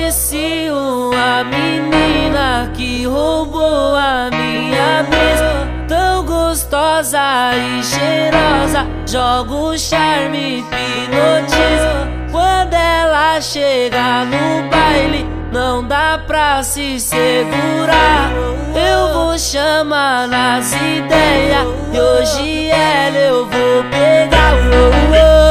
policio a menina que roubou a minha mesa. Tão gostosa e cheirosa, joga o charme, hipnotiza. Quando ela chega no baile, não dá pra se segurar. Eu vou chamar nas ideias e hoje ela eu vou pegar.